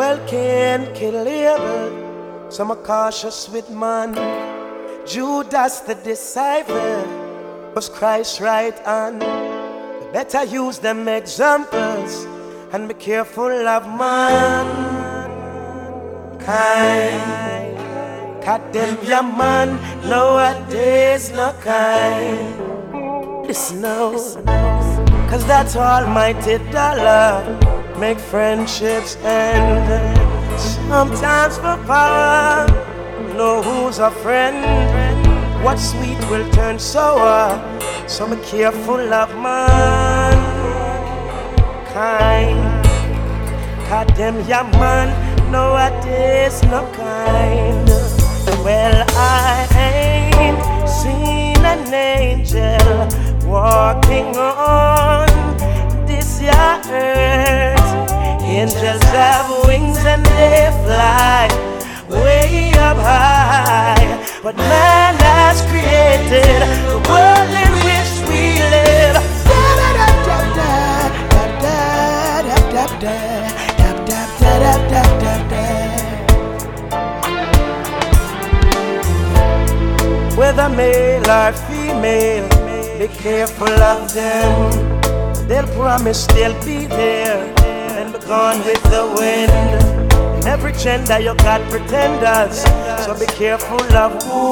well can't kill Abel, some are cautious with man. Judas the disciple was Christ's right hand. We better use them examples and be careful of man. Kind, condemn your man, nowadays no kind. Listen now, cause that's Almighty dollar make friendships end. Sometimes for power, know who's a friend. What's sweet will turn sour, so be careful of man. Kind, condemn your man, nowadays no kind. Well, I ain't seen an angel walking on this here earth. Angels have wings and they fly way up high, but man has created the world in which we live. Whether male or female, be careful of them. They'll promise they'll be there and be gone with the wind. In every gender you got pretenders, so be careful of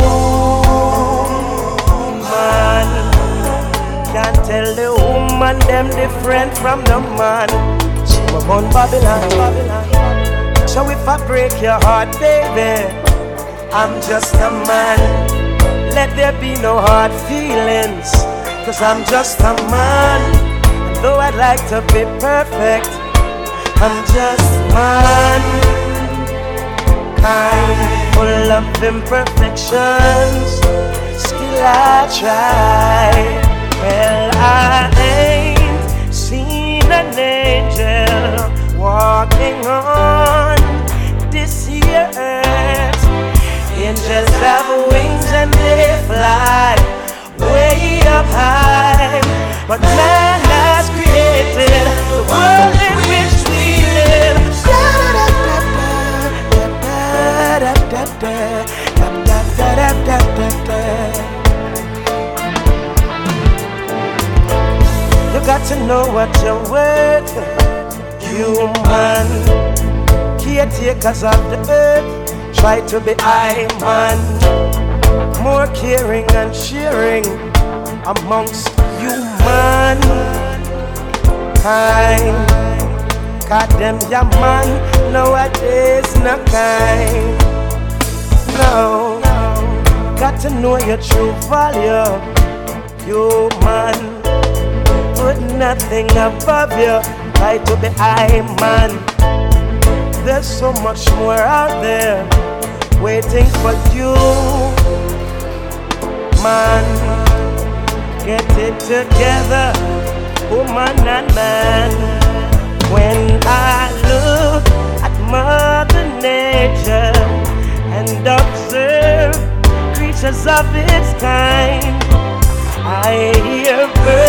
woman. Can't tell the woman them different from the man. So we're on Babylon. So if I break your heart, baby, I'm just a man. Let there be no hard feelings, cause I'm just a man. And though I'd like to be perfect, I'm just man. Kind, full of imperfections, still I try. Well, I ain't seen an angel walking on this here earth. Angels have wings and they fly way up high, but man has created the world in which we live. You got to know what you're worth, human. Caretakers of the earth, try to be I man, more caring and sharing amongst human kind. Condemn your man, nowadays no kind. No, got to know your true value, human. Put nothing above you, try to be I man. There's so much more out there waiting for you, man. Get it together, woman and man. When I look at Mother Nature and observe creatures of its kind, I hear birds